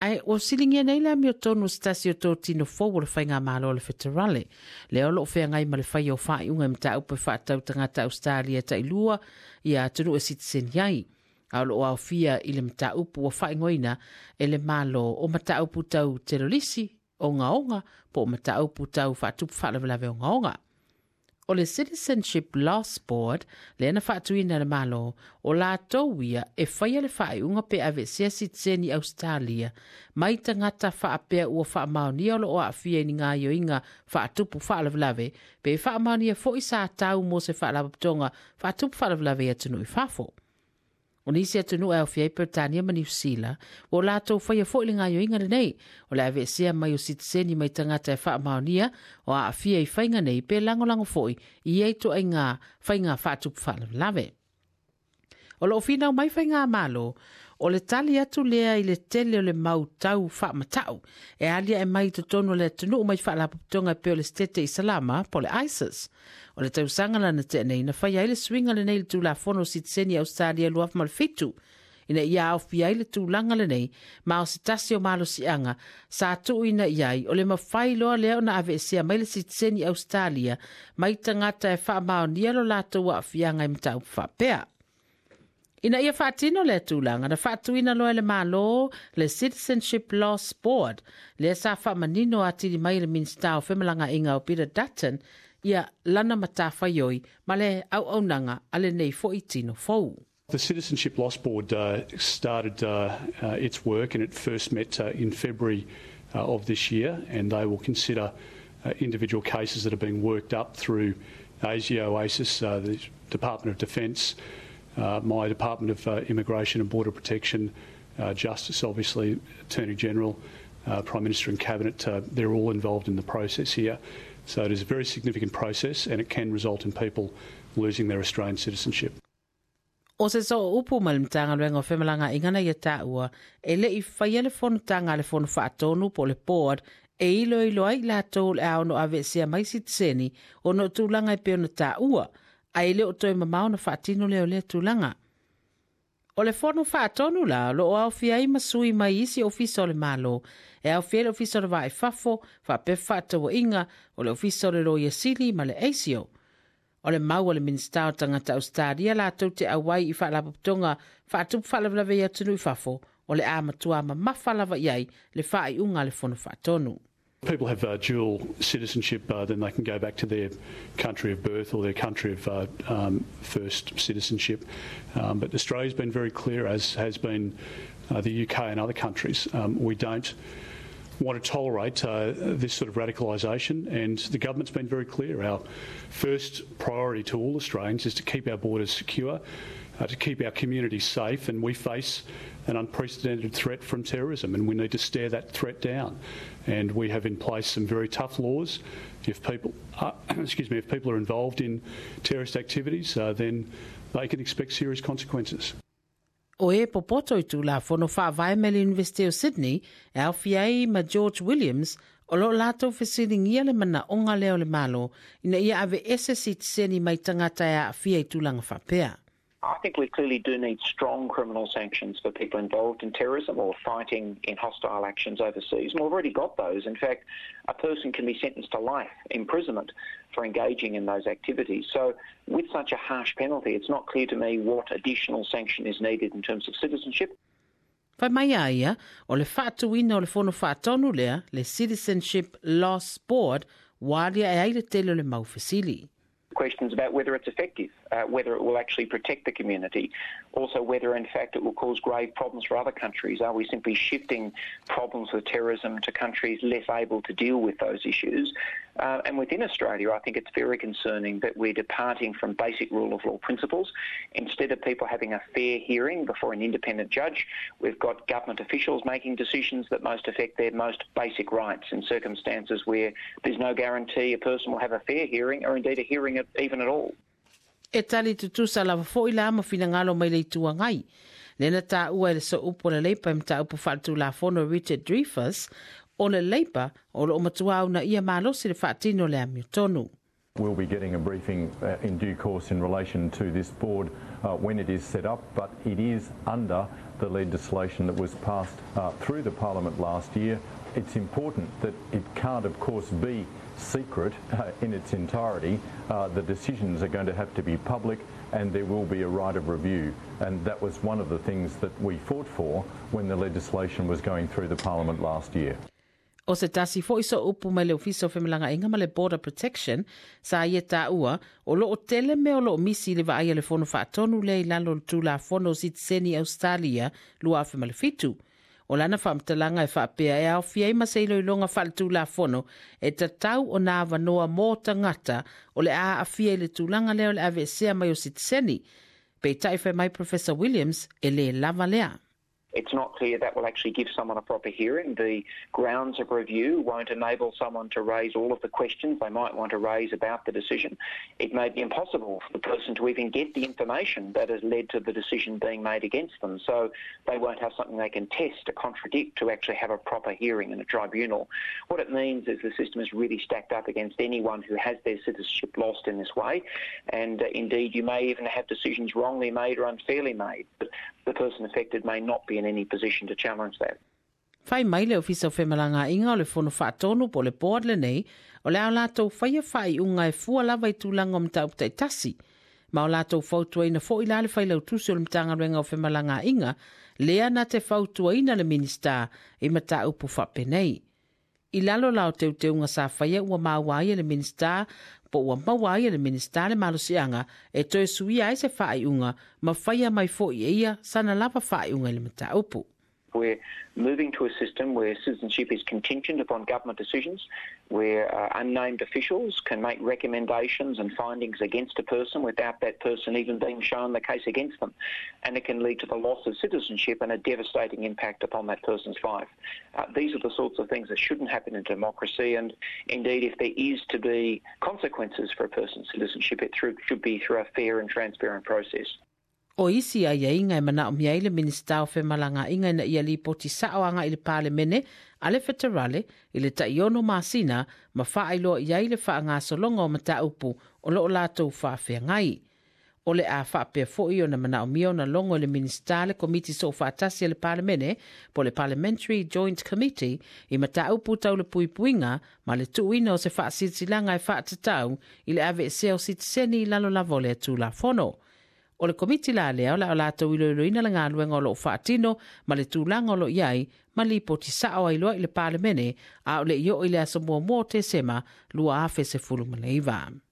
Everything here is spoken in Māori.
Ai o silingia nei la mio tonu stasi o tō tino fōu le whainga malo le whetarale. Le olo whea ngai ma le whai o whai unga mta upe whaatau tangata Australia ta ilua i a tunu e citizen iai. Aolo o au fia i le mta upu o whai ngoina e le malo o mta upu tau terorisi o ngaonga po o mta upu tau whaatupu whaalawelawe o ngaonga. O le Citizenship Loss Board, le ana whaatuina le malo, o la tauia e whaia le whae unga pe ave sia citizeni Australia, mai tangata whaapea ua whaamaonia o a fia ni ngā ioinga whaatupu whaalawelawe, pe whaamaonia fo i sa tau mo se whaalawaptonga whaatupu whaalawelawe atunu i whafo. O nisi atunu au fia i Britania ma New Zealand, o la tau whaia fo i ngā ioinga nei, o le ave sia mai o citizeni mai tangata e whaamaonia, o a fia i whainga nei pe langolango foi i eito ai ngā whainga whaatupu whaalawelawe. O lo fina o mai whainga malo, o le tali atu lea i le tele o le mau tau whaamatau, e alia e mai to tono le tunu o mai whaalapuptonga pe o le stete i Salama po le ISIS. O le tausanga lana te nei na whaia i le swinga le nei le tū la fono citizeni Australia luaf mal fitu. Ina ia au fia i le tūlanga le nei, ma o se tasi o malo si anga, sa atu ina iai o le mawhai loa leo na ave sia mai le citizeni Australia, mai tangata e wha mao nia lo lato wa fianga i mtau whapea. Ina ia whaatino le tūlanga, na whaatuina loa le malo le Citizenship Loss Board, le sa whaamanino atiri mai le minsta o whemalanga inga o Peter Dutton, ia lana matawhaioi, ma le au nanga ale nei fo i tino fou. The Citizenship Loss Board started its work and it first met in February of this year, and they will consider individual cases that are being worked up through ASIO, ASIS, the Department of Defence, my Department of Immigration and Border Protection, Justice, obviously, Attorney General, Prime Minister and Cabinet. They're all involved in the process here. So it is a very significant process and it can result in people losing their Australian citizenship. O se so upu malimtanga luenga o whemalanga ingana ia tāua, e le I whaia le whonu tanga le whonu whaatonu po le board, e ilo ai la tō le ao no ave sia mai citizeni o no tūlanga I peo na tāua, a ele o toi mamau na whaatino leo le tūlanga. O le whonu whaatonu la, lo o au fia I masui mai isi ofiso le malo, e au fia le ofiso le vai fafo, whape whaatawa inga, o le ofiso le loia sili ma le ASIO. O le mau o le minsta o tangata Australia la tau te awai I whaalapaputonga whaatupu whaalawelawe ia tunu I whafo o le amatua ma mawhalawa iai le whaai unga le whonu whaatonu. People have dual citizenship, then they can go back to their country of birth or their country of first citizenship. But Australia's been very clear, as has been the UK and other countries. We don't want to tolerate this sort of radicalisation, and the government's been very clear. Our first priority to all Australians is to keep our borders secure, to keep our communities safe, and we face an unprecedented threat from terrorism, and we need to stare that threat down. And we have in place some very tough laws. If people are, if people are involved in terrorist activities, then they can expect serious consequences. O e popoto I tū la whono whaavai me le University of Sydney, e au fiai ma George Williams, o lo lato whesiringia le mana o ngā leo le malo, ina ia ave ese citizeni mai tangata e a fia I tūlanga whapea. I think we clearly do need strong criminal sanctions for people involved in terrorism or fighting in hostile actions overseas. And we've already got those. In fact, a person can be sentenced to life imprisonment for engaging in those activities. So with such a harsh penalty, it's not clear to me what additional sanction is needed in terms of citizenship. Whai mai aia, o le whaatuina o le whono whaatonu lea, le Citizenship Loss Board, wāria e aile tele le mau whesili. Questions about whether it's effective, whether it will actually protect the community, also whether in fact it will cause grave problems for other countries. Are we simply shifting problems with terrorism to countries less able to deal with those issues? And within Australia, I think it's very concerning that we're departing from basic rule of law principles. Instead of people having a fair hearing before an independent judge, we've got government officials making decisions that most affect their most basic rights in circumstances where there's no guarantee a person will have a fair hearing or indeed a hearing even at all. E tali tutusa lava fo I la mawhina ngalo mai lei tuangai. Lena tā ua le so upo le leipa mta upo whatu la fono Richard Dreyfus, o le leipa o lo matua una ia malosi le whaatino le amiotonu. We'll be getting a briefing in due course in relation to this board when it is set up, but it is under the legislation that was passed through the Parliament last year. It's important that it can't, of course, be secret in its entirety. The decisions are going to have to be public, and there will be a right of review. And that was one of the things that we fought for when the legislation was going through the Parliament last year. O se tasi fo iso upu mai le ofiso whemelanga inga ma le Border Protection sa ia tā ua o loo tele me o loo misi le vaai le fono whaatonu le ilalo le tūla fono Citizen Australia lua whemale fitu. O lana whaamtalanga e whaapea e au fia ima seilo i longa whale tūla fono e tatau o nā wanoa mō tangata o le a fia le tūlanga leo le ave sea mai o Citizen. Pei taiwhai mai Professor Williams e le lava lea. It's not clear that will actually give someone a proper hearing. The grounds of review won't enable someone to raise all of the questions they might want to raise about the decision. It may be impossible for the person to even get the information that has led to the decision being made against them. So they won't have something they can test to contradict to actually have a proper hearing in a tribunal. What it means is the system is really stacked up against anyone who has their citizenship lost in this way. And indeed, you may even have decisions wrongly made or unfairly made. But the person affected may not be in any position to challenge that. Whai mai le ofisa o whemalanga inga o le fono whaatonu po le board le nei, o le au lātou whaia whai unga e fua lava i tūlanga o mta uptai tasi. Ma o lātou whautua ina fo ila le whai lau tusi o le mtanga ruenga o whemalanga inga, lea na te whautua ina le minista i mata upu whapenei. I lalo lao te unga sa whaia ua mawai le minista, po ua mawai le minista le malusianga e toe sui ai se whai unga ma whaia mai fo i ia sana lava whai unga le mata upu. We're moving to a system where citizenship is contingent upon government decisions, where unnamed officials can make recommendations and findings against a person without that person even being shown the case against them. And it can lead to the loss of citizenship and a devastating impact upon that person's life. These are the sorts of things that shouldn't happen in democracy, and indeed if there is to be consequences for a person's citizenship, it should be through a fair and transparent process. O isi a ia inga e mana o miai le minista o whemalanga inga ina ia li poti saoanga i le pāle mene, ale federale, i le taiono māsina, ma whaailoa iai le whaanga solonga o mata upu o lo o lātou whaafea ngai. O le a whaapea fōi o na mana o mio na longo le minista le komiti so whaatasi le pāle mene, po le Parliamentary Joint Committee, i mata upu tau le puipuinga, ma le tuuina o se whaasitilanga e whaatatau, i le ave e seo sitiseni lalo lavole atu la fono. O le komiti la lea o la o lātou iloiloina la ngā luenga o lo whaatino ma le tūlanga o lo iai ma li poti sao ai loa i le pāle mene a o le io i le asamoa mō te sema lua awhe se fulu maleiva.